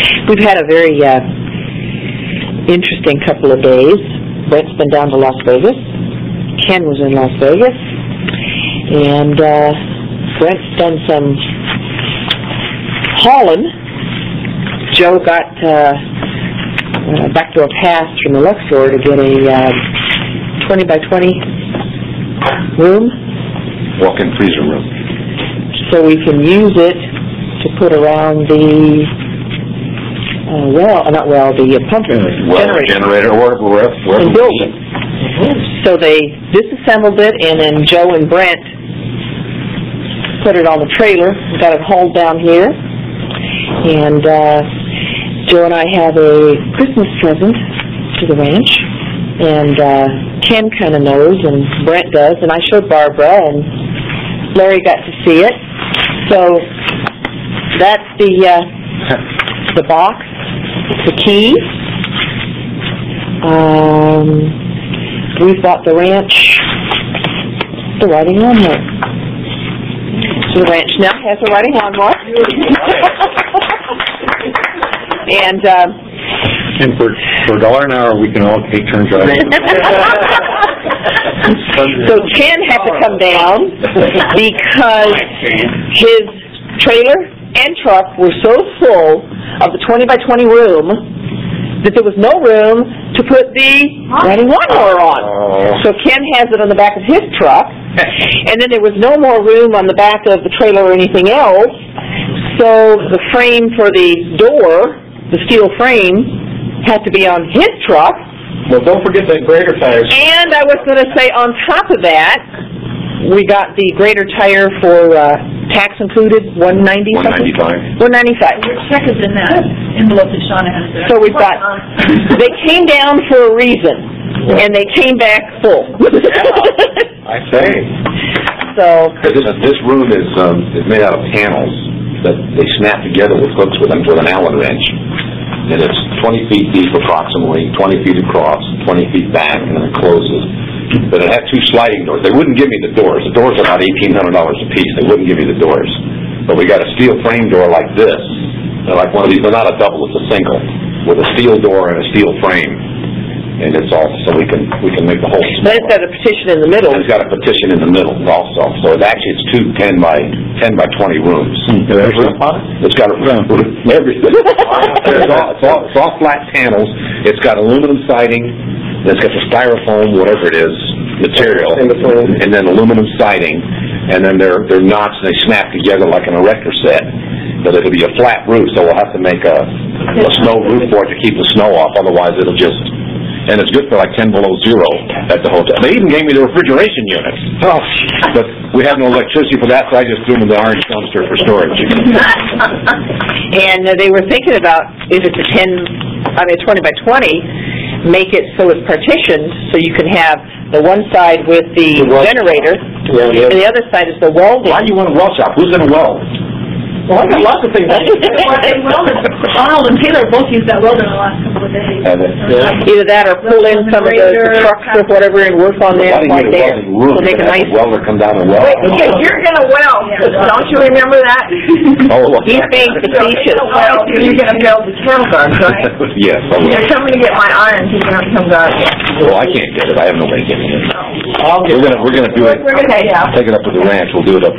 We've had a very interesting couple of days. Brent's been down to Las Vegas. Ken was in Las Vegas. And Brent's done some hauling. Joe got backdoor pass from the Luxor to get a 20 by 20 room. Walk-in freezer room. So we can use it to put around the the pump generator wherever and build it. So they disassembled it, and then Joe and Brent put it on the trailer, got it hauled down here, and Joe and I have a Christmas present to the ranch, and Ken kind of knows, and Brent does, and I showed Barbara, and Larry got to see it. So that's the box, the key. We've bought the ranch, the riding lawnmower. So the ranch now has a riding lawnmower. And for $1 an hour, we can all take turns driving. So Ken had to come down because his trailer and truck were so full of the 20 by 20 room that there was no room to put the riding lawnmower on. So Ken has it on the back of his truck, and then there was no more room on the back of the trailer or anything else, so the frame for the door, the steel frame, had to be on his truck. Well, don't forget the greater tires. And I was going to say, on top of that, we got the greater tire for tax included, $195. $195. Your check is in that envelope that Shauna has there. So we've got, they came down for a reason, and they came back full. I say. So this room is made out of panels that they snap together with hooks with an Allen wrench. And it's 20 feet deep approximately, 20 feet across, 20 feet back, and then it closes. But it had two sliding doors. They wouldn't give me the doors. The doors are about $1,800 a piece. They wouldn't give me the doors. But we got a steel frame door like this. They're like one of these. They're not a double. It's a single with a steel door and a steel frame. And it's all so we can make the whole. But it's got a partition in the middle. And it's got a partition in the middle also. So it's two 10 by 20 rooms. It's got everything. It's all flat panels. It's got aluminum siding. It's got the styrofoam, whatever it is, material, and then aluminum siding, and then they're knots and they snap together like an erector set. But it'll be a flat roof, so we'll have to make a snow roof for it to keep the snow off. Otherwise, it'll just. And it's good for like 10 below zero at the hotel. They even gave me the refrigeration unit. Oh, but we have no electricity for that, so I just threw them in the orange dumpster for storage. And they were thinking about if it's a 20 by 20, make it so it's partitioned, so you can have the one side with the generator, and the other side is the welding. Why do you want a weld shop? Who's in a weld? Well, I've got lots of things. Arnold and Taylor both used that welder in the last couple of days. Either that or pull in some of the trucks or whatever and work on them like that. We'll make a nice welder come down and weld. Wait, you're going to weld. Don't you remember that? Oh, he's being facetious. You're going to build the cattle guard, right? Yes. You're coming to get my iron, he's going to come guard. Well, I can't get it. I have no way of getting it. We're going to do it. Take it up to the ranch. We'll do it up